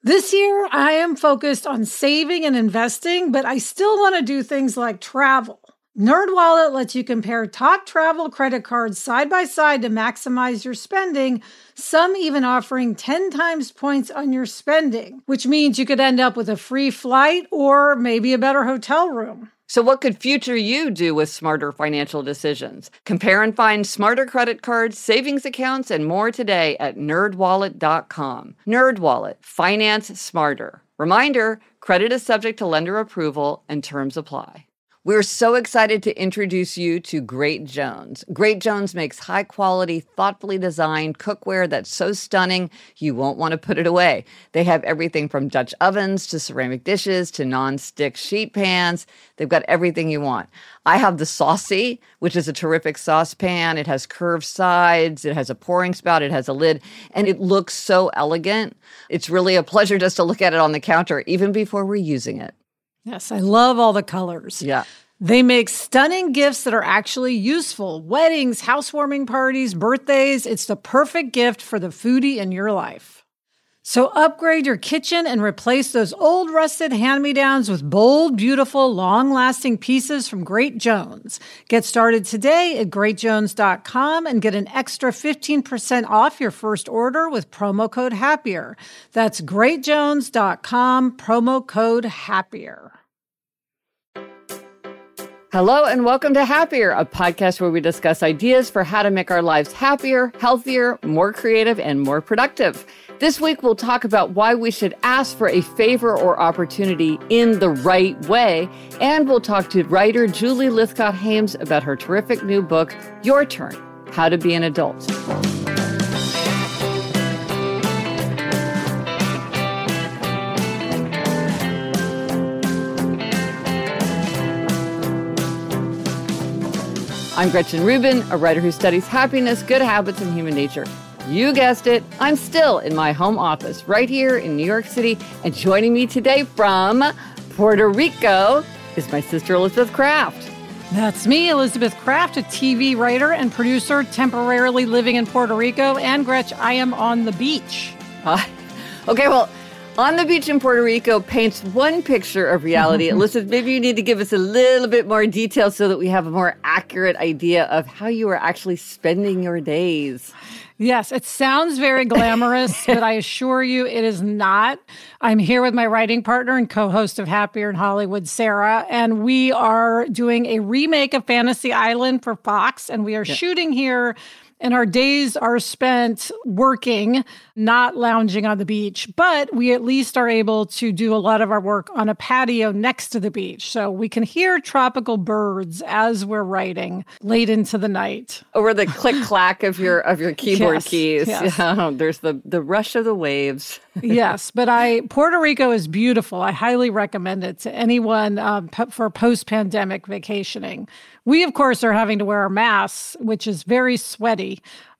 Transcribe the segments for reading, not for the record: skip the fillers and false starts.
This year, I am focused on saving and investing, but I still want to do things like travel. NerdWallet lets you compare top travel credit cards side by side to maximize your spending, some even offering 10 times points on your spending, which means you could end up with a free flight or maybe a better hotel room. So what could future you do with smarter financial decisions? Compare and find smarter credit cards, savings accounts, and more today at nerdwallet.com. NerdWallet, finance smarter. Reminder, credit is subject to lender approval and terms apply. We're so excited to introduce you to Great Jones. Great Jones makes high-quality, thoughtfully designed cookware that's so stunning you won't want to put it away. They have everything from Dutch ovens to ceramic dishes to non-stick sheet pans. They've got everything you want. I have the Saucy, which is a terrific saucepan. It has curved sides. It has a pouring spout. It has a lid. And it looks so elegant. It's really a pleasure just to look at it on the counter, even before we're using it. Yes, I love all the colors. Yeah. They make stunning gifts that are actually useful. Weddings, housewarming parties, birthdays. It's the perfect gift for the foodie in your life. So upgrade your kitchen and replace those old rusted hand-me-downs with bold, beautiful, long-lasting pieces from Great Jones. Get started today at greatjones.com and get an extra 15% off your first order with promo code HAPPIER. That's greatjones.com, promo code HAPPIER. Hello and welcome to Happier, a podcast where we discuss ideas for how to make our lives happier, healthier, more creative, and more productive. This week, we'll talk about why we should ask for a favor or opportunity in the right way, and we'll talk to writer Julie Lythcott-Haims about her terrific new book, Your Turn: How to Be an Adult. I'm Gretchen Rubin, a writer who studies happiness, good habits, and human nature. You guessed it, I'm still in my home office right here in New York City, and joining me today from Puerto Rico is my sister Elizabeth Craft. That's me, Elizabeth Craft, a TV writer and producer temporarily living in Puerto Rico. And Gretch, I am on the beach. Okay, well, On the Beach in Puerto Rico paints one picture of reality. Elizabeth, maybe you need to give us a little bit more detail so that we have a more accurate idea of how you are actually spending your days. Yes, it sounds very glamorous, but I assure you it is not. I'm here with my writing partner and co-host of Happier in Hollywood, Sarah, and we are doing a remake of Fantasy Island for Fox, and we are shooting here. And our days are spent working, not lounging on the beach. But we at least are able to do a lot of our work on a patio next to the beach. So we can hear tropical birds as we're writing late into the night. Or the click-clack of your keyboard keys. Yes. Yeah, there's the rush of the waves. Yes, but Puerto Rico is beautiful. I highly recommend it to anyone for post-pandemic vacationing. We, of course, are having to wear our masks, which is very sweaty,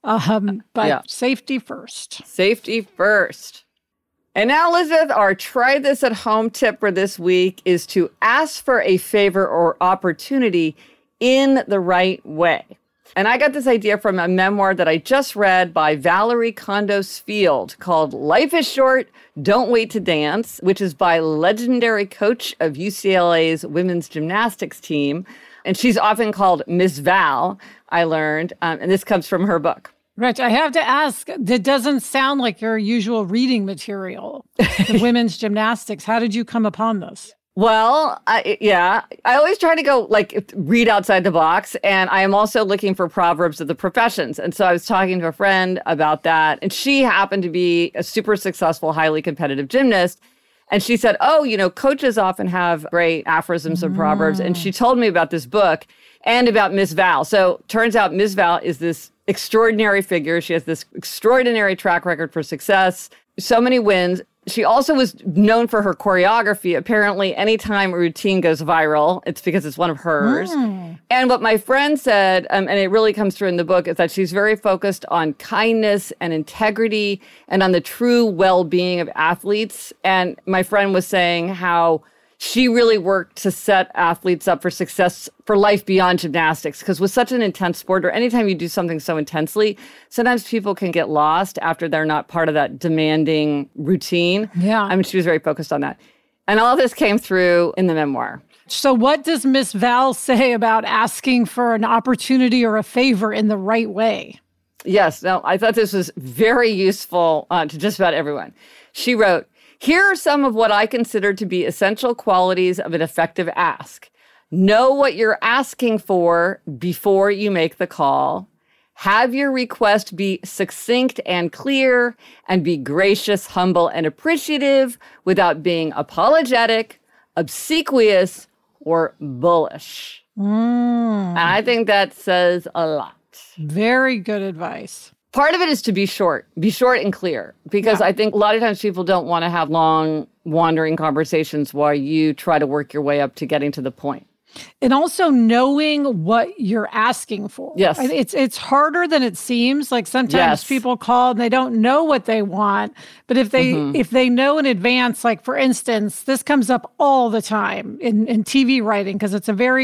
but safety first. Safety first. And now, Elizabeth, our try this at home tip for this week is to ask for a favor or opportunity in the right way. And I got this idea from a memoir that I just read by Valerie Kondos Field called Life is Short, Don't Wait to Dance, which is by legendary coach of UCLA's women's gymnastics team. And she's often called Miss Val, I learned. And this comes from her book. Rich, I have to ask, that doesn't sound like your usual reading material, the women's gymnastics. How did you come upon this? Well, I always try to go read outside the box. And I am also looking for proverbs of the professions. And so I was talking to a friend about that. And she happened to be a super successful, highly competitive gymnast. And she said, coaches often have great aphorisms and proverbs. And she told me about this book and about Miss Val. So turns out Miss Val is this extraordinary figure. She has this extraordinary track record for success, so many wins. She also was known for her choreography. Apparently, anytime a routine goes viral, it's because it's one of hers. And what my friend said, and it really comes through in the book, is that she's very focused on kindness and integrity and on the true well-being of athletes. And my friend was saying how she really worked to set athletes up for success for life beyond gymnastics. Because with such an intense sport, or anytime you do something so intensely, sometimes people can get lost after they're not part of that demanding routine. Yeah. I mean, she was very focused on that. And all this came through in the memoir. So what does Miss Val say about asking for an opportunity or a favor in the right way? Yes, no, I thought this was very useful to just about everyone. She wrote, "Here are some of what I consider to be essential qualities of an effective ask. Know what you're asking for before you make the call. Have your request be succinct and clear, and be gracious, humble, and appreciative without being apologetic, obsequious, or bullish." And I think that says a lot. Very good advice. Part of it is to be short and clear, because I think a lot of times people don't want to have long, wandering conversations while you try to work your way up to getting to the point. And also knowing what you're asking for. Yes. It's harder than it seems. Like sometimes people call and they don't know what they want. But if they know in advance, like for instance, this comes up all the time in TV writing, because it's a very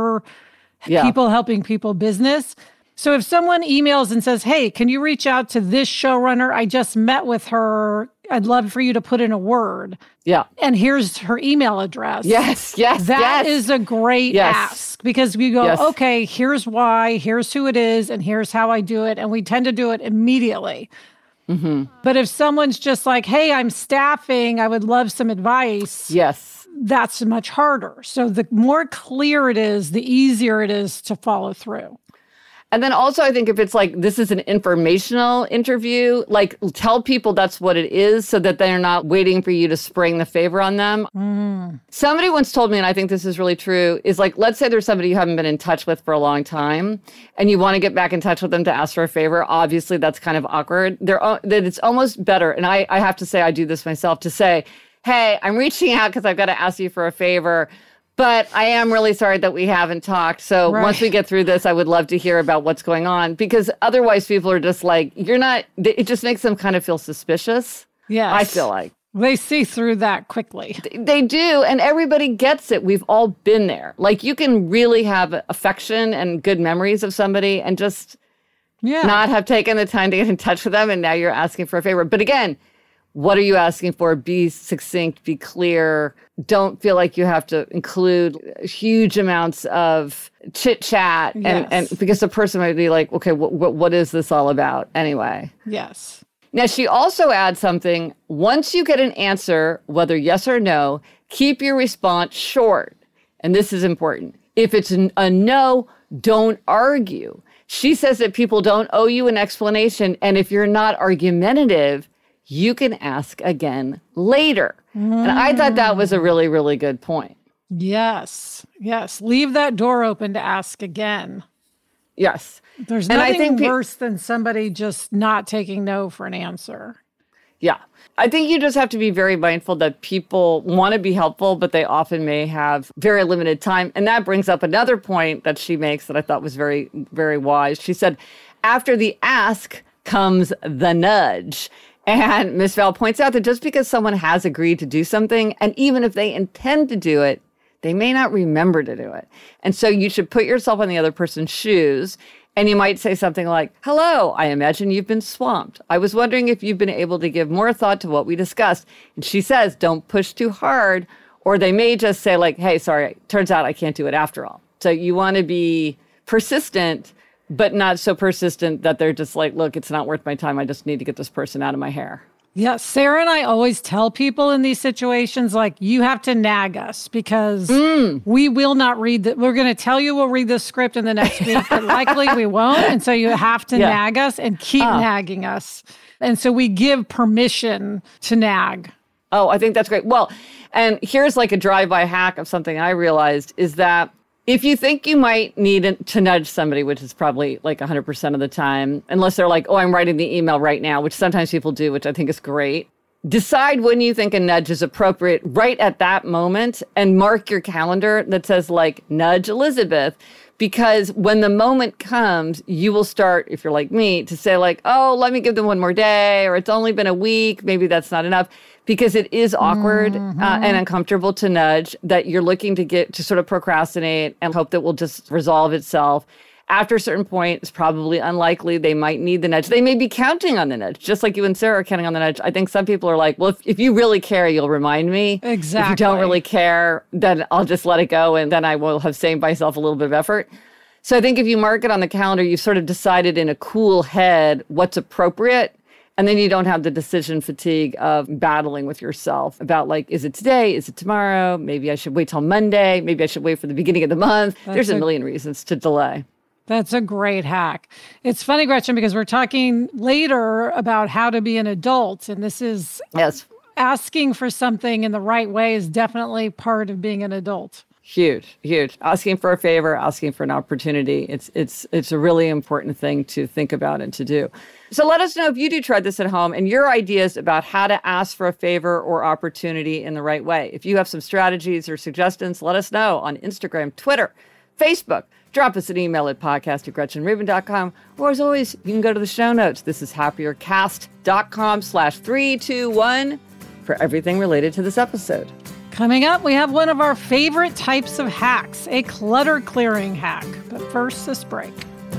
people helping people business. So if someone emails and says, "Hey, can you reach out to this showrunner? I just met with her. I'd love for you to put in a word." Yeah. And here's her email address. Yes. That is a great ask, because we go, okay, here's why, here's who it is, and here's how I do it. And we tend to do it immediately. Mm-hmm. But if someone's just like, "Hey, I'm staffing, I would love some advice." Yes. That's much harder. So the more clear it is, the easier it is to follow through. And then also, I think if it's like, this is an informational interview, like tell people that's what it is so that they're not waiting for you to spring the favor on them. Somebody once told me, and I think this is really true, is like, let's say there's somebody you haven't been in touch with for a long time and you want to get back in touch with them to ask for a favor. Obviously, that's kind of awkward. That it's almost better. And I have to say, I do this myself, to say, "Hey, I'm reaching out because I've got to ask you for a favor. But I am really sorry that we haven't talked. So once we get through this, I would love to hear about what's going on." Because otherwise people are just like, it just makes them kind of feel suspicious. Yes. I feel like. They see through that quickly. They do. And everybody gets it. We've all been there. Like, you can really have affection and good memories of somebody and just not have taken the time to get in touch with them. And now you're asking for a favor. But again, what are you asking for? Be succinct, be clear. Don't feel like you have to include huge amounts of chit chat. And because the person might be like, okay, what is this all about anyway? Yes. Now, she also adds something. Once you get an answer, whether yes or no, keep your response short. And this is important. If it's a no, don't argue. She says that people don't owe you an explanation. And if you're not argumentative, you can ask again later. And I thought that was a really, really good point. Yes. Leave that door open to ask again. Yes. There's nothing worse than somebody just not taking no for an answer. Yeah. I think you just have to be very mindful that people want to be helpful, but they often may have very limited time. And that brings up another point that she makes that I thought was very, very wise. She said, after the ask comes the nudge. And Ms. Val points out that just because someone has agreed to do something, and even if they intend to do it, they may not remember to do it. And so you should put yourself on the other person's shoes. And you might say something like, "Hello, I imagine you've been swamped. I was wondering if you've been able to give more thought to what we discussed." And she says, don't push too hard. Or they may just say like, "Hey, sorry, turns out I can't do it after all." So you want to be persistent, but not so persistent that they're just like, "Look, it's not worth my time. I just need to get this person out of my hair." Yeah, Sarah and I always tell people in these situations, like, you have to nag us, because we will not read that. We're going to tell you we'll read the script in the next week, but likely we won't. And so you have to nag us and keep nagging us. And so we give permission to nag. Oh, I think that's great. Well, and here's like a drive-by hack of something I realized is that if you think you might need to nudge somebody, which is probably like 100% of the time, unless they're like, "Oh, I'm writing the email right now," which sometimes people do, which I think is great. Decide when you think a nudge is appropriate right at that moment and mark your calendar that says like, "Nudge Elizabeth." Because when the moment comes, you will start, if you're like me, to say like, "Oh, let me give them one more day," or "It's only been a week. Maybe that's not enough." because it is awkward and uncomfortable to nudge, that you're looking to get to sort of procrastinate and hope that will just resolve itself. After a certain point, it's probably unlikely they might need the nudge. They may be counting on the nudge, just like you and Sarah are counting on the nudge. I think some people are like, well, if you really care, you'll remind me. Exactly. If you don't really care, then I'll just let it go, and then I will have saved myself a little bit of effort. So I think if you mark it on the calendar, you've sort of decided in a cool head what's appropriate. And then you don't have the decision fatigue of battling with yourself about like, is it today? Is it tomorrow? Maybe I should wait till Monday. Maybe I should wait for the beginning of the month. There's a million reasons to delay. That's a great hack. It's funny, Gretchen, because we're talking later about how to be an adult. And this is asking for something in the right way is definitely part of being an adult. Huge. Asking for a favor, asking for an opportunity. It's a really important thing to think about and to do. So let us know if you do try this at home and your ideas about how to ask for a favor or opportunity in the right way. If you have some strategies or suggestions, let us know on Instagram, Twitter, Facebook. Drop us an email at podcast@GretchenRubin.com. Or as always, you can go to the show notes. This is happiercast.com/321 for everything related to this episode. Coming up, we have one of our favorite types of hacks, a clutter clearing hack. But first, this break.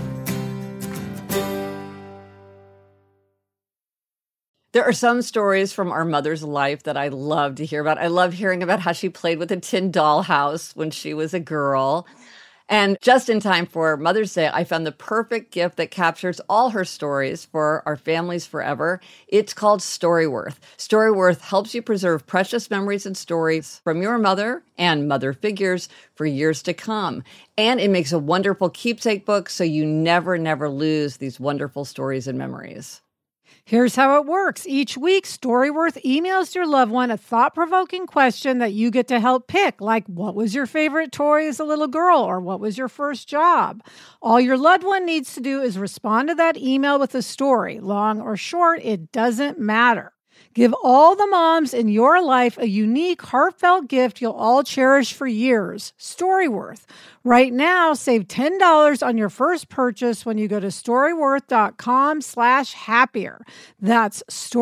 There are some stories from our mother's life that I love to hear about. I love hearing about how she played with a tin dollhouse when she was a girl. And just in time for Mother's Day, I found the perfect gift that captures all her stories for our families forever. It's called Storyworth. Storyworth helps you preserve precious memories and stories from your mother and mother figures for years to come. And it makes a wonderful keepsake book so you never lose these wonderful stories and memories. Here's how it works. Each week, Storyworth emails your loved one a thought-provoking question that you get to help pick, like what was your favorite toy as a little girl, or what was your first job? All your loved one needs to do is respond to that email with a story. Long or short, it doesn't matter. Give all the moms in your life a unique, heartfelt gift you'll all cherish for years. Storyworth. Right now, save $10 on your first purchase when you go to storyworth.com/happier. That's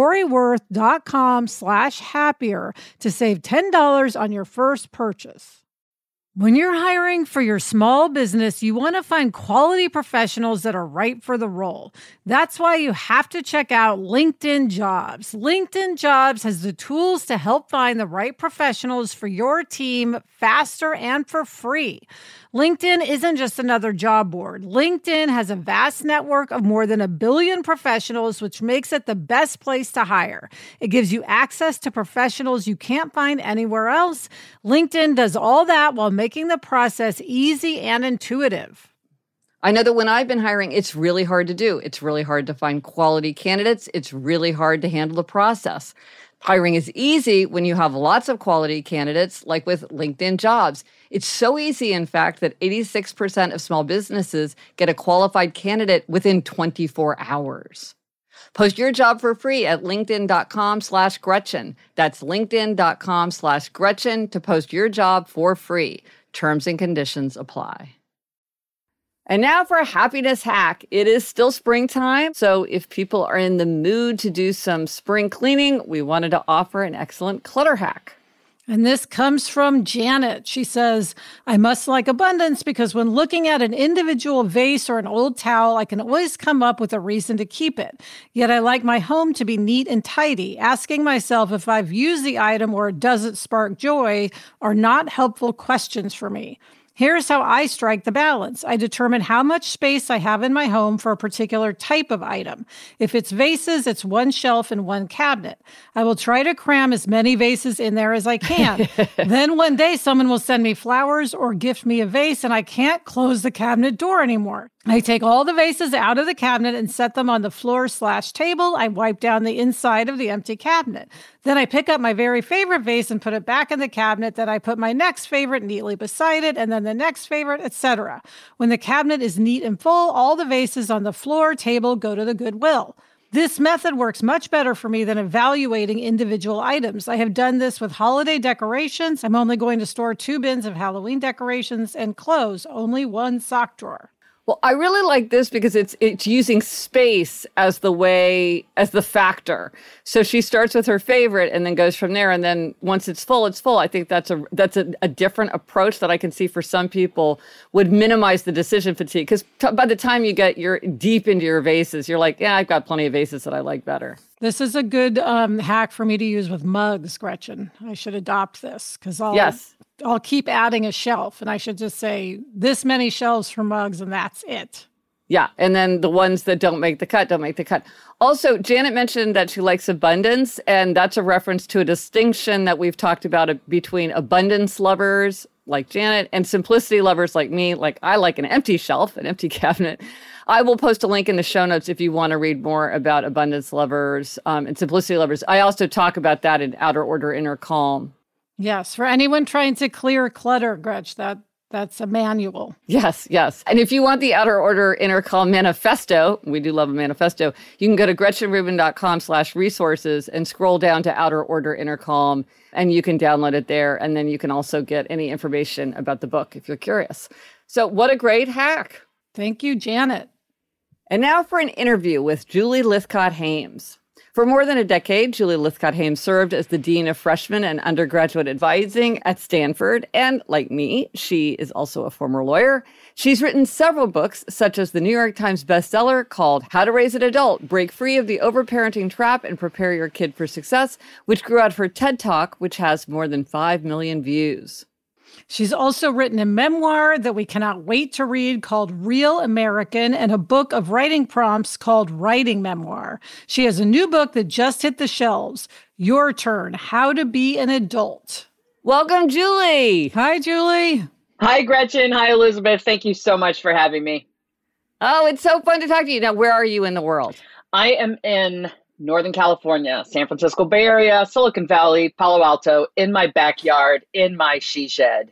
storyworth.com/happier to save $10 on your first purchase. When you're hiring for your small business, you want to find quality professionals that are right for the role. That's why you have to check out LinkedIn Jobs. LinkedIn Jobs has the tools to help find the right professionals for your team faster and for free. LinkedIn isn't just another job board. LinkedIn has a vast network of more than 1 billion professionals, which makes it the best place to hire. It gives you access to professionals you can't find anywhere else. LinkedIn does all that while making the process easy and intuitive. I know that when I've been hiring, it's really hard to do. It's really hard to find quality candidates. It's really hard to handle the process. Hiring is easy when you have lots of quality candidates, like with LinkedIn Jobs. It's so easy, in fact, that 86% of small businesses get a qualified candidate within 24 hours. Post your job for free at linkedin.com/Gretchen. That's linkedin.com/Gretchen to post your job for free. Terms and conditions apply. And now for a happiness hack. It is still springtime, so if people are in the mood to do some spring cleaning, we wanted to offer an excellent clutter hack. And this comes from Janet. She says, I must like abundance because when looking at an individual vase or an old towel, I can always come up with a reason to keep it. Yet I like my home to be neat and tidy. Asking myself if I've used the item or does it spark joy are not helpful questions for me. Here's how I strike the balance. I determine how much space I have in my home for a particular type of item. If it's vases, it's one shelf and one cabinet. I will try to cram as many vases in there as I can. Then one day someone will send me flowers or gift me a vase and I can't close the cabinet door anymore. I take all the vases out of the cabinet and set them on the floor/table. I wipe down the inside of the empty cabinet. Then I pick up my very favorite vase and put it back in the cabinet. Then I put my next favorite neatly beside it, and then the next favorite, etc. When the cabinet is neat and full, all the vases on the floor table go to the Goodwill. This method works much better for me than evaluating individual items. I have done this with holiday decorations. I'm only going to store 2 bins of Halloween decorations and close only 1 sock drawer. Well, I really like this because it's using space as the factor. So she starts with her favorite and then goes from there. And then once it's full, it's full. I think that's a different approach that I can see for some people would minimize the decision fatigue. Because by the time you're deep into your vases, you're like, yeah, I've got plenty of vases that I like better. This is a good hack for me to use with mugs, Gretchen. I should adopt this because I'll keep adding a shelf, and I should just say this many shelves for mugs, and that's it. Yeah, and then the ones that don't make the cut, don't make the cut. Also, Janet mentioned that she likes abundance, and that's a reference to a distinction that we've talked about between abundance lovers like Janet and simplicity lovers like me. Like I like an empty shelf, an empty cabinet. I will post a link in the show notes if you want to read more about abundance lovers and simplicity lovers. I also talk about that in Outer Order, Inner Calm. Yes, for anyone trying to clear clutter, Gretch, that's a manual. Yes. And if you want the Outer Order Inner Calm manifesto, we do love a manifesto, you can go to GretchenRubin.com/resources and scroll down to Outer Order Inner Calm, and you can download it there. And then you can also get any information about the book if you're curious. So what a great hack. Thank you, Janet. And now for an interview with Julie Lythcott-Haims. For more than a decade, Julie Lythcott-Haims served as the Dean of Freshman and Undergraduate Advising at Stanford. And like me, she is also a former lawyer. She's written several books, such as the New York Times bestseller called How to Raise an Adult, Break Free of the Overparenting Trap and Prepare Your Kid for Success, which grew out of her TED Talk, which has more than 5 million views. She's also written a memoir that we cannot wait to read called Real American and a book of writing prompts called Writing Memoir. She has a new book that just hit the shelves, Your Turn, How to Be an Adult. Welcome, Julie. Hi, Julie. Hi, Gretchen. Hi, Elizabeth. Thank you so much for having me. Oh, it's so fun to talk to you. Now, where are you in the world? I am in Northern California, San Francisco Bay Area, Silicon Valley, Palo Alto, in my backyard, in my she shed.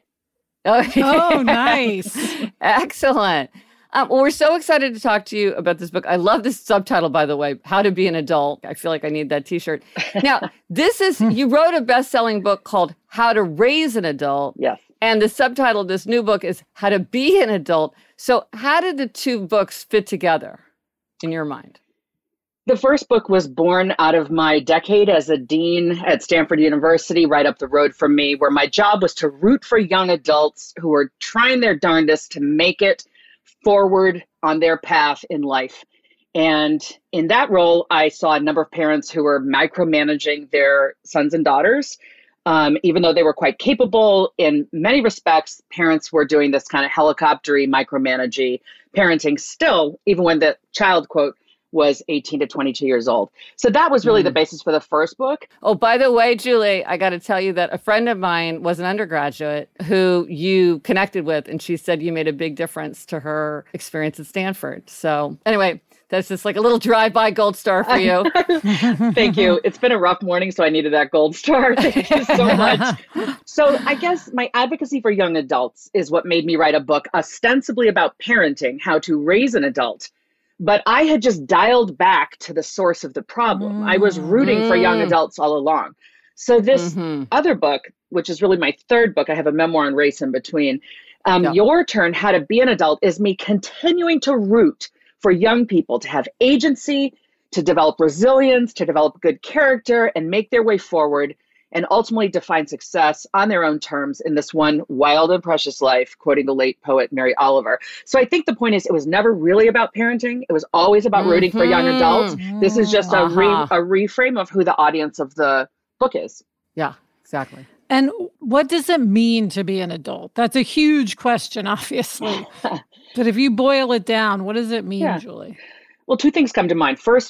Oh, nice. Excellent. Well, we're so excited to talk to you about this book. I love this subtitle, by the way, How to Be an Adult. I feel like I need that t-shirt. Now, you wrote a best-selling book called How to Raise an Adult. Yes. And the subtitle of this new book is How to Be an Adult. So how did the two books fit together in your mind? The first book was born out of my decade as a dean at Stanford University, right up the road from me, where my job was to root for young adults who were trying their darndest to make it forward on their path in life. And in that role, I saw a number of parents who were micromanaging their sons and daughters. Even though they were quite capable in many respects, parents were doing this kind of helicoptery, micromanaging parenting still, even when the child, quote, was 18 to 22 years old. So that was really the basis for the first book. Oh, by the way, Julie, I got to tell you that a friend of mine was an undergraduate who you connected with, and she said you made a big difference to her experience at Stanford. So anyway, that's just like a little drive-by gold star for you. Thank you. It's been a rough morning, so I needed that gold star. Thank you so much. So I guess my advocacy for young adults is what made me write a book ostensibly about parenting, how to raise an adult. But I had just dialed back to the source of the problem. I was rooting for young adults all along. So this other book, which is really my third book, I have a memoir on race in between. Your Turn, How to Be an Adult, is me continuing to root for young people to have agency, to develop resilience, to develop good character and make their way forward and ultimately define success on their own terms in this one wild and precious life, quoting the late poet Mary Oliver. So I think the point is it was never really about parenting. It was always about rooting for young adults. This is just a reframe of who the audience of the book is. Yeah, exactly. And what does it mean to be an adult? That's a huge question, obviously. But if you boil it down, what does it mean, Julie? Well, two things come to mind. First,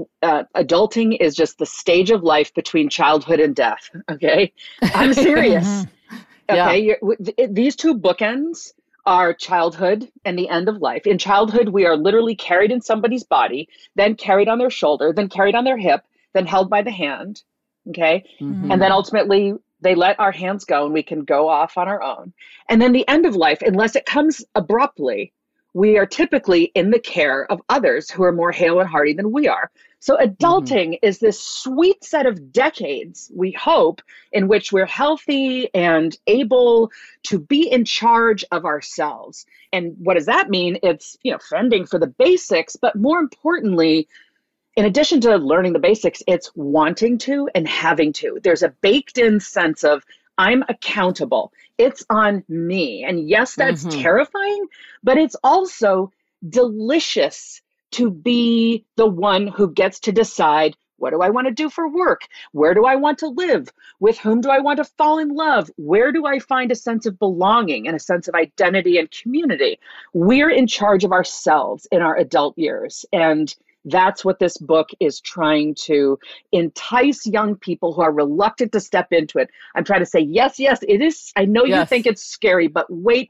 adulting is just the stage of life between childhood and death. Okay, I'm serious. Okay, these two bookends are childhood and the end of life. In childhood, we are literally carried in somebody's body, then carried on their shoulder, then carried on their hip, then held by the hand. Okay, and then ultimately they let our hands go and we can go off on our own. And then the end of life, unless it comes abruptly, we are typically in the care of others who are more hale and hearty than we are. So adulting is this sweet set of decades, we hope, in which we're healthy and able to be in charge of ourselves. And what does that mean? It's, fending for the basics, but more importantly, in addition to learning the basics, it's wanting to and having to. There's a baked in sense of I'm accountable. It's on me. And yes, that's terrifying, but it's also delicious to be the one who gets to decide, what do I want to do for work? Where do I want to live? With whom do I want to fall in love? Where do I find a sense of belonging and a sense of identity and community? We're in charge of ourselves in our adult years. And that's what this book is trying to entice young people who are reluctant to step into it. I'm trying to say, yes, it is. I know you think it's scary, but wait,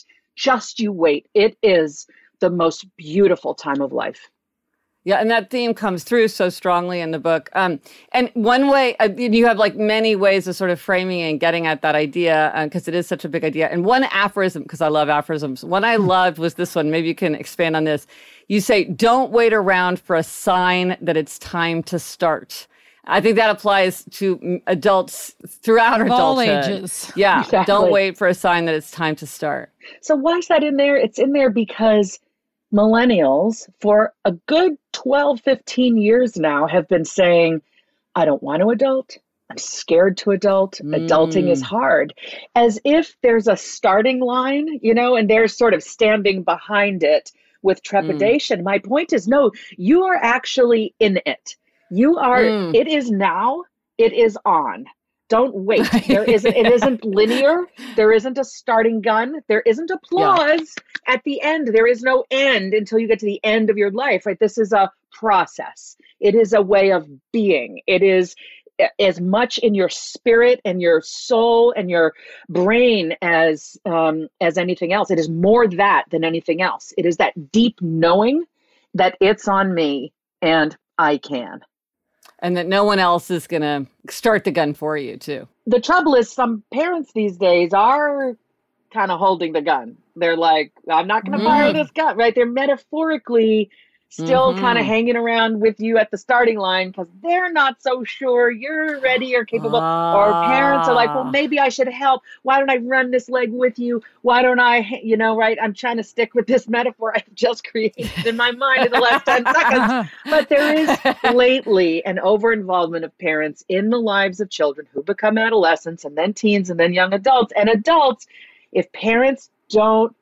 just you wait. It is the most beautiful time of life. Yeah, and that theme comes through so strongly in the book. And one way, you have like many ways of sort of framing and getting at that idea, because it is such a big idea. And one aphorism, because I love aphorisms, one I loved was this one. Maybe you can expand on this. You say, don't wait around for a sign that it's time to start. I think that applies to adults throughout adulthood. All ages. Yeah, exactly. Don't wait for a sign that it's time to start. So why is that in there? It's in there because millennials, for a good 12, 15 years now, have been saying, I don't want to adult. I'm scared to adult. Adulting is hard. As if there's a starting line, and they're sort of standing behind it with trepidation. My point is, no, you are actually in it. You are, it is now, it is on. Don't wait. It isn't linear. There isn't a starting gun. There isn't applause at the end. There is no end until you get to the end of your life, right? This is a process. It is a way of being. It is as much in your spirit and your soul and your brain as anything else. It is more that than anything else. It is that deep knowing that it's on me and I can. And that no one else is going to start the gun for you, too. The trouble is some parents these days are kind of holding the gun. They're like, I'm not going to fire this gun, right? They're metaphorically still kind of hanging around with you at the starting line because they're not so sure you're ready or capable. Or parents are like, well, maybe I should help. Why don't I run this leg with you? Why don't I, right? I'm trying to stick with this metaphor I've just created in my mind in the last 10 seconds. But there is lately an over-involvement of parents in the lives of children who become adolescents and then teens and then young adults. And adults, if parents don't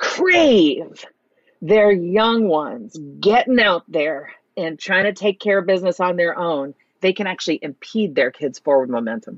crave their young ones getting out there and trying to take care of business on their own, they can actually impede their kids' forward momentum.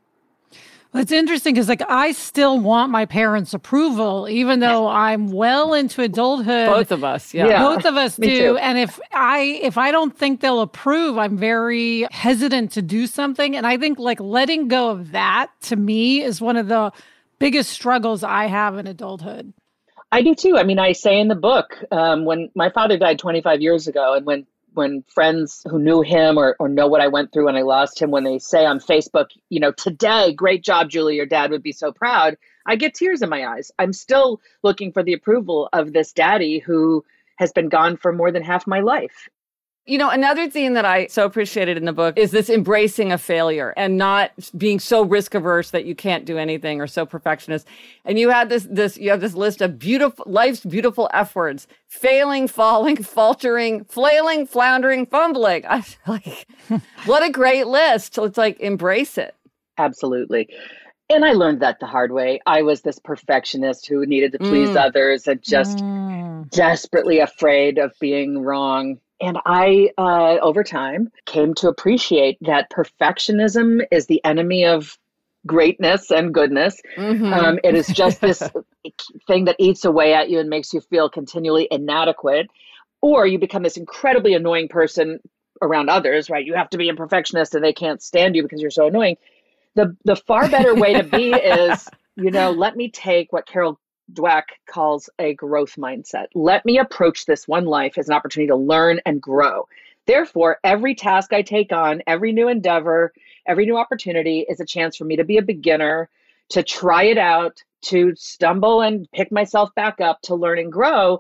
Well, it's interesting because I still want my parents' approval, even though I'm well into adulthood. Both of us, yeah. Both of us Me do. too. And if I don't think they'll approve, I'm very hesitant to do something. And I think letting go of that, to me, is one of the biggest struggles I have in adulthood. I do too. I mean, I say in the book, when my father died 25 years ago, and when friends who knew him or know what I went through when I lost him, when they say on Facebook, today, great job, Julie, your dad would be so proud, I get tears in my eyes. I'm still looking for the approval of this daddy who has been gone for more than half my life. Another thing that I so appreciated in the book is this embracing of failure and not being so risk averse that you can't do anything or so perfectionist. And you had you have this list of life's beautiful F words: failing, falling, faltering, flailing, floundering, fumbling. I like, what a great list. So it's like, embrace it. Absolutely. And I learned that the hard way. I was this perfectionist who needed to please others and just desperately afraid of being wrong. And I, over time, came to appreciate that perfectionism is the enemy of greatness and goodness. It is just this thing that eats away at you and makes you feel continually inadequate. Or you become this incredibly annoying person around others, right? You have to be a perfectionist and they can't stand you because you're so annoying. The far better way to be is, let me take what Carol Dweck calls a growth mindset. Let me approach this one life as an opportunity to learn and grow. Therefore, every task I take on, every new endeavor, every new opportunity is a chance for me to be a beginner, to try it out, to stumble and pick myself back up, to learn and grow.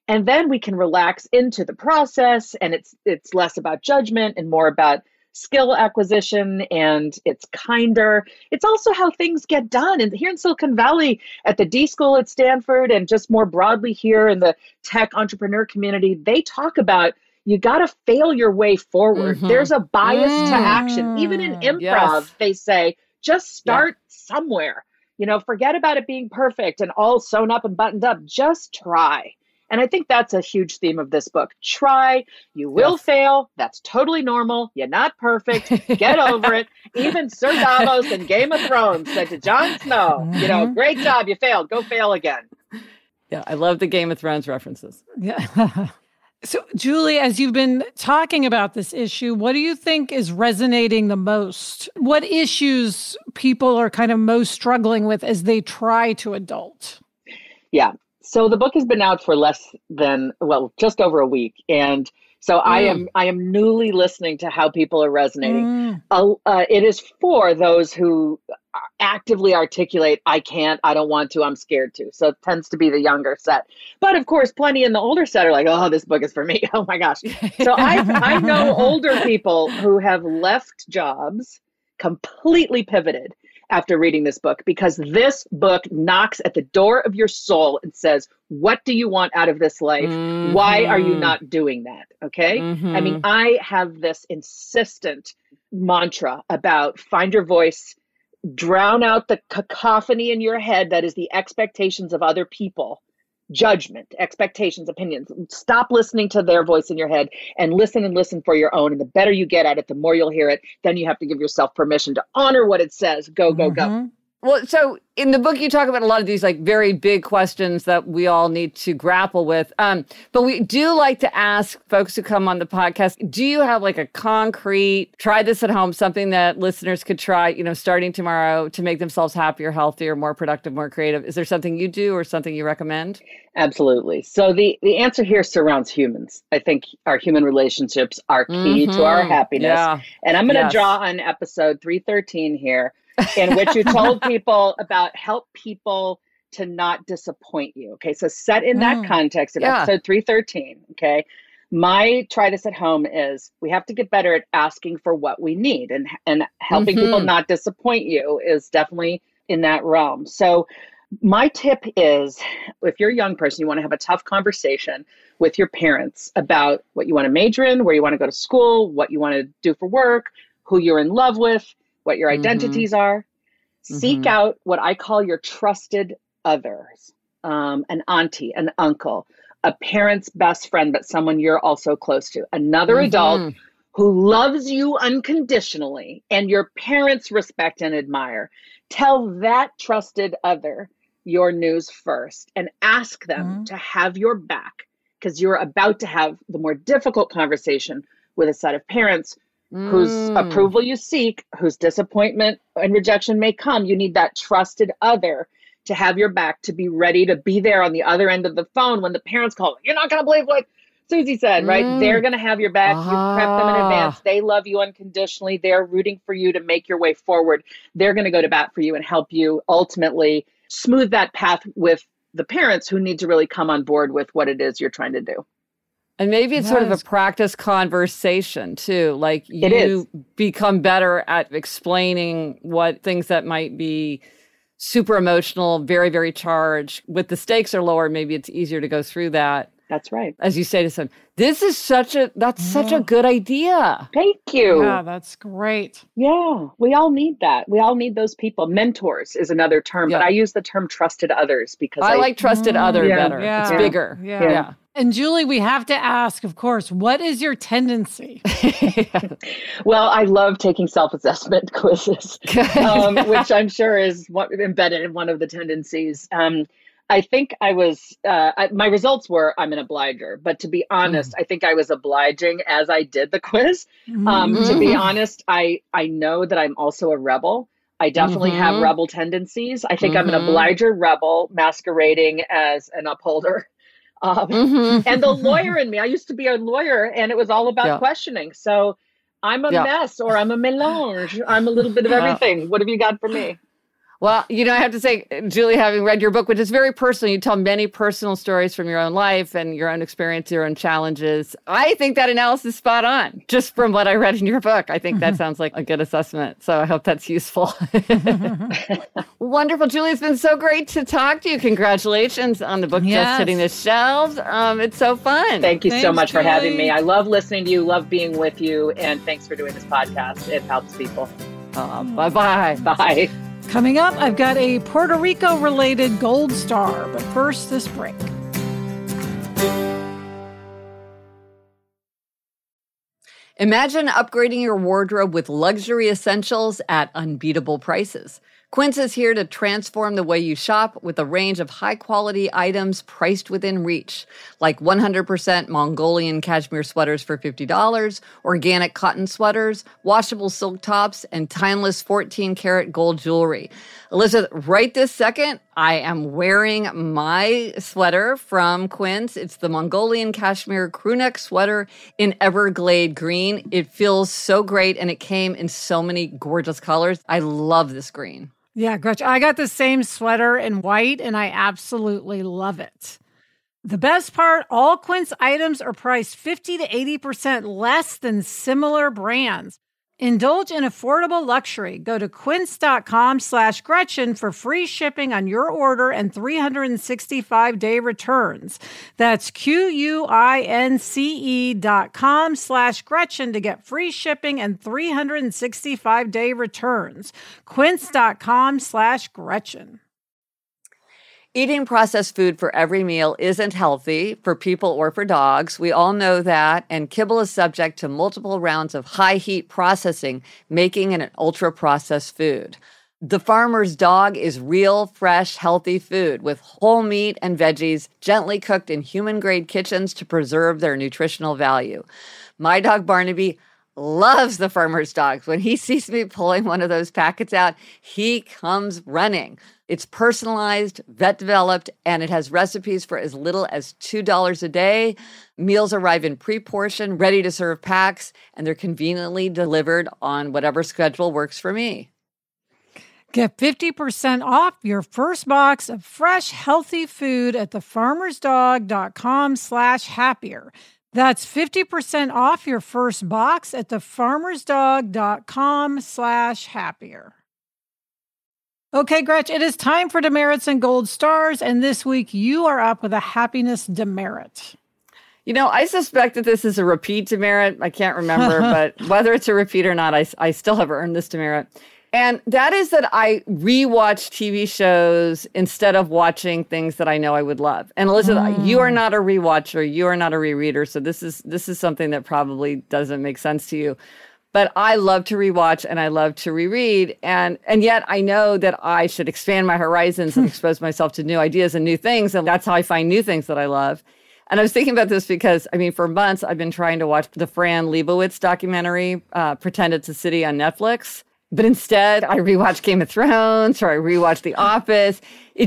And then we can relax into the process, and it's less about judgment and more about skill acquisition, and it's kinder. It's also how things get done. And here in Silicon Valley, at the D School at Stanford, and just more broadly here in the tech entrepreneur community, they talk about you got to fail your way forward. There's a bias to action. Even in improv, they say, just start somewhere. Forget about it being perfect and all sewn up and buttoned up. Just try. And I think that's a huge theme of this book. Try. You will fail. That's totally normal. You're not perfect. Get over it. Even Sir Davos in Game of Thrones said to Jon Snow, great job. You failed. Go fail again. Yeah, I love the Game of Thrones references. Yeah. So, Julie, as you've been talking about this issue, what do you think is resonating the most? What issues people are kind of most struggling with as they try to adult? Yeah. So the book has been out for just over a week. And so I am newly listening to how people are resonating. It is for those who actively articulate, I can't, I don't want to, I'm scared to. So it tends to be the younger set. But of course, plenty in the older set are like, oh, this book is for me. Oh my gosh. So I know older people who have left jobs, completely pivoted after reading this book, because this book knocks at the door of your soul and says, what do you want out of this life? Why are you not doing that? Okay. I mean, I have this insistent mantra about find your voice, drown out the cacophony in your head that is the expectations of other people, judgment, expectations, opinions. Stop listening to their voice in your head and listen for your own. And the better you get at it, the more you'll hear it. Then you have to give yourself permission to honor what it says. Go, go, go. Well, so in the book, you talk about a lot of these like very big questions that we all need to grapple with. But we do like to ask folks who come on the podcast, do you have like a concrete, try this at home, something that listeners could try, starting tomorrow to make themselves happier, healthier, more productive, more creative? Is there something you do or something you recommend? Absolutely. So the answer here surrounds humans. I think our human relationships are key to our happiness. Yeah. And I'm going to draw on episode 313 here, in which you told people about help people to not disappoint you. Okay, so set in that context of episode 313, okay, my try this at home is we have to get better at asking for what we need, and helping people not disappoint you is definitely in that realm. So my tip is, if you're a young person, you want to have a tough conversation with your parents about what you want to major in, where you want to go to school, what you want to do for work, who you're in love with, what your identities are. Seek out what I call your trusted others, an auntie, an uncle, a parent's best friend, but someone you're also close to, another adult who loves you unconditionally and your parents respect and admire. Tell that trusted other your news first and ask them to have your back, because you're about to have the more difficult conversation with a set of parents whose approval you seek, whose disappointment and rejection may come. You need that trusted other to have your back, to be ready to be there on the other end of the phone when the parents call. You're not going to believe what Susie said, right? They're going to have your back. You prep them in advance. They love you unconditionally. They're rooting for you to make your way forward. They're going to go to bat for you and help you ultimately smooth that path with the parents who need to really come on board with what it is you're trying to do. And maybe it's sort of a practice conversation too. Like you become better at explaining what things that might be super emotional, very, very charged. With the stakes are lower, maybe it's easier to go through that. That's right. As you say to someone, such a good idea. Thank you. Yeah, that's great. Yeah, we all need that. We all need those people. Mentors is another term, but I use the term trusted others because I like trusted other better. Yeah. It's bigger. Yeah. And Julie, we have to ask, of course, what is your tendency? Well, I love taking self-assessment quizzes, which I'm sure is embedded in one of the tendencies. I think I was, my results were, I'm an obliger, but to be honest, I think I was obliging as I did the quiz. To be honest, I know that I'm also a rebel. I definitely have rebel tendencies. I think I'm an obliger rebel masquerading as an upholder. And the lawyer in me, I used to be a lawyer and it was all about questioning. So I'm a mess, or I'm a melange. I'm a little bit of everything. What have you got for me? Well, I have to say, Julie, having read your book, which is very personal, you tell many personal stories from your own life and your own experience, your own challenges. I think that analysis is spot on, just from what I read in your book. I think that sounds like a good assessment. So I hope that's useful. Wonderful. Julie, it's been so great to talk to you. Congratulations on the book just hitting the shelves. It's so fun. Thank you so much for having me. I love listening to you, love being with you, and thanks for doing this podcast. It helps people. Bye-bye. Bye. Coming up, I've got a Puerto Rico-related gold star, but first, this break. Imagine upgrading your wardrobe with luxury essentials at unbeatable prices. Quince is here to transform the way you shop with a range of high-quality items priced within reach, like 100% Mongolian cashmere sweaters for $50, organic cotton sweaters, washable silk tops, and timeless 14-karat gold jewelry. Elizabeth, right this second, I am wearing my sweater from Quince. It's the Mongolian cashmere crewneck sweater in Everglade green. It feels so great, and it came in so many gorgeous colors. I love this green. Yeah, Gretchen, I got the same sweater in white, and I absolutely love it. The best part, all Quince items are priced 50 to 80% less than similar brands. Indulge in affordable luxury. Go to quince.com/Gretchen for free shipping on your order and 365-day returns. That's QUINCE.com/Gretchen to get free shipping and 365-day returns. Quince.com/Gretchen. Eating processed food for every meal isn't healthy for people or for dogs. We all know that, and kibble is subject to multiple rounds of high-heat processing, making it an ultra-processed food. The Farmer's Dog is real, fresh, healthy food with whole meat and veggies gently cooked in human-grade kitchens to preserve their nutritional value. My dog Barnaby loves the Farmer's Dog. When he sees me pulling one of those packets out, he comes running. It's personalized, vet-developed, and it has recipes for as little as $2 a day. Meals arrive in pre-portioned, ready-to-serve packs, and they're conveniently delivered on whatever schedule works for me. Get 50% off your first box of fresh, healthy food at thefarmersdog.com/happier. That's 50% off your first box at thefarmersdog.com/happier. Okay, Gretch, it is time for demerits and gold stars, and this week you are up with a happiness demerit. I suspect that this is a repeat demerit. I can't remember, but whether it's a repeat or not, I still have earned this demerit. And that is that I rewatch TV shows instead of watching things that I know I would love. And Elizabeth, you are not a rewatcher, you are not a rereader, so this is something that probably doesn't make sense to you. But I love to rewatch and I love to reread. And yet I know that I should expand my horizons and expose myself to new ideas and new things. And that's how I find new things that I love. And I was thinking about this because, for months I've been trying to watch the Fran Lebowitz documentary, Pretend It's a City on Netflix. But instead, I rewatch Game of Thrones or I rewatch The Office.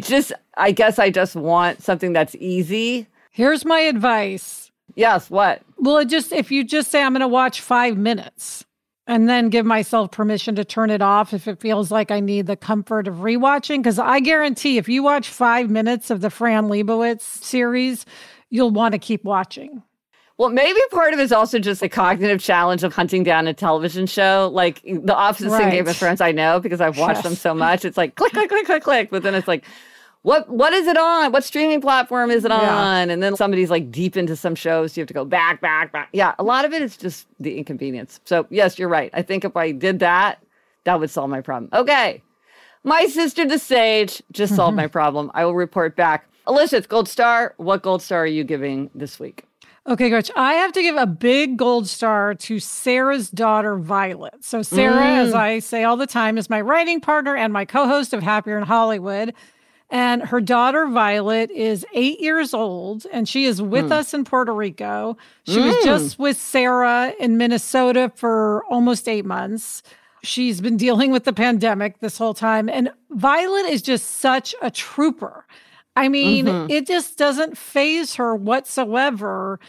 I guess I just want something that's easy. Here's my advice. Yes, what? Well, if you just say, I'm going to watch 5 minutes and then give myself permission to turn it off if it feels like I need the comfort of rewatching. Because I guarantee if you watch 5 minutes of the Fran Lebowitz series, you'll want to keep watching. Well, maybe part of it is also just a cognitive challenge of hunting down a television show. Like The Office and Game of Thrones, I know because I've watched them so much. It's like click, click, click, click, click. But then it's like, what is it on? What streaming platform is it on? And then somebody's like deep into some shows. So you have to go back. Yeah, a lot of it is just the inconvenience. So yes, you're right. I think if I did that, that would solve my problem. Okay. My sister, the sage, just solved my problem. I will report back. Elizabeth, gold star. What gold star are you giving this week? Okay, Gretch, I have to give a big gold star to Sarah's daughter, Violet. So Sarah, as I say all the time, is my writing partner and my co-host of Happier in Hollywood. And her daughter, Violet, is 8 years old, and she is with us in Puerto Rico. She was just with Sarah in Minnesota for almost 8 months. She's been dealing with the pandemic this whole time. And Violet is just such a trooper. It just doesn't faze her whatsoever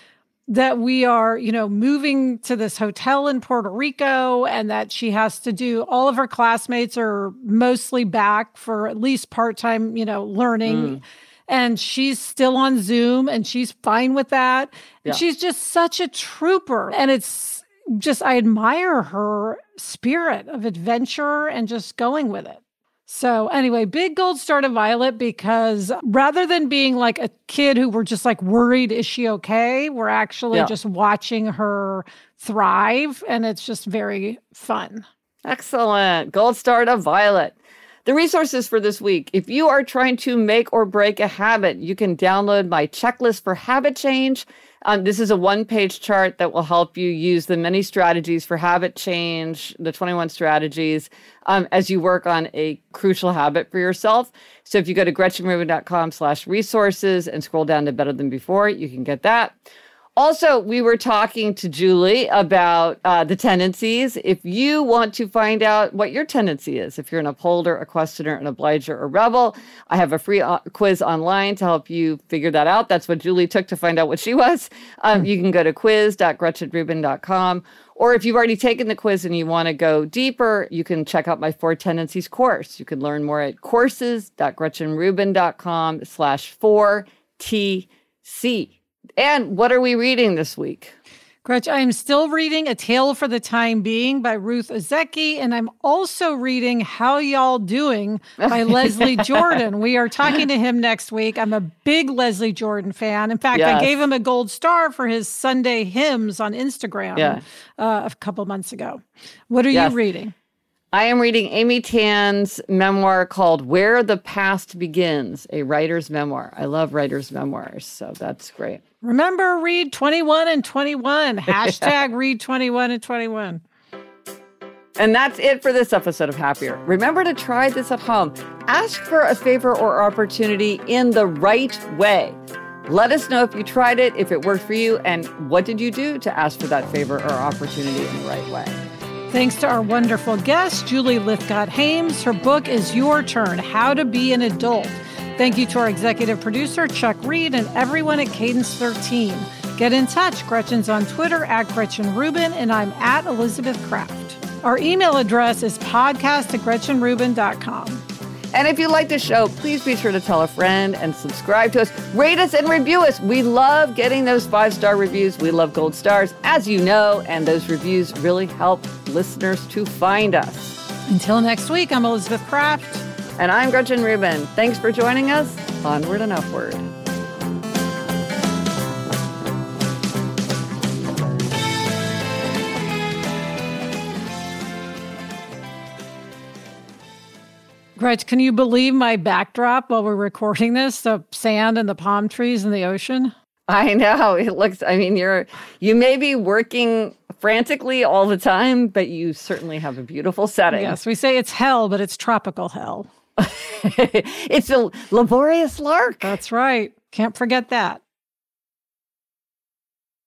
that we are, moving to this hotel in Puerto Rico and that she has to do, all of her classmates are mostly back for at least part-time, learning. And she's still on Zoom and she's fine with that. Yeah. She's just such a trooper. And it's just, I admire her spirit of adventure and just going with it. So anyway, big gold star to Violet, because rather than being like a kid who we're just like worried, is she okay? We're actually just watching her thrive. And it's just very fun. Excellent. Gold star to Violet. The resources for this week: if you are trying to make or break a habit, you can download my checklist for habit change. This is a one-page chart that will help you use the many strategies for habit change, the 21 strategies, as you work on a crucial habit for yourself. So if you go to GretchenRubin.com/resources and scroll down to Better Than Before, you can get that. Also, we were talking to Julie about the tendencies. If you want to find out what your tendency is, if you're an upholder, a questioner, an obliger, or rebel, I have a free quiz online to help you figure that out. That's what Julie took to find out what she was. You can go to quiz.GretchenRubin.com. Or if you've already taken the quiz and you want to go deeper, you can check out my 4 Tendencies course. You can learn more at courses.GretchenRubin.com/4TC. And what are we reading this week? Gretch, I'm still reading A Tale for the Time Being by Ruth Ozeki, and I'm also reading How Y'all Doing by Leslie Jordan. We are talking to him next week. I'm a big Leslie Jordan fan. In fact, I gave him a gold star for his Sunday hymns on Instagram a couple months ago. What are you reading? I am reading Amy Tan's memoir called Where the Past Begins, a writer's memoir. I love writer's memoirs, so that's great. Remember, read 21 and 21. Hashtag read 21 and 21. And that's it for this episode of Happier. Remember to try this at home. Ask for a favor or opportunity in the right way. Let us know if you tried it, if it worked for you, and what did you do to ask for that favor or opportunity in the right way. Thanks to our wonderful guest, Julie Lythcott-Haims. Her book is Your Turn, How to Be an Adult. Thank you to our executive producer, Chuck Reed, and everyone at Cadence 13. Get in touch. Gretchen's on Twitter @GretchenRubin, and I'm @Elizabeth Kraft. Our email address is podcast@GretchenRubin.com. And if you like the show, please be sure to tell a friend and subscribe to us. Rate us and review us. We love getting those 5-star reviews. We love gold stars, as you know, and those reviews really help listeners to find us. Until next week, I'm Elizabeth Kraft. And I'm Gretchen Rubin. Thanks for joining us. Onward and upward. Gretch, can you believe my backdrop while we're recording this? The sand and the palm trees and the ocean? I know. It looks, you may be working frantically all the time, but you certainly have a beautiful setting. Yes, we say it's hell, but it's tropical hell. It's a laborious lark. That's right. Can't forget that.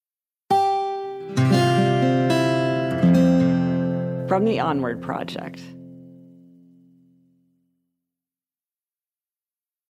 From the Onward Project.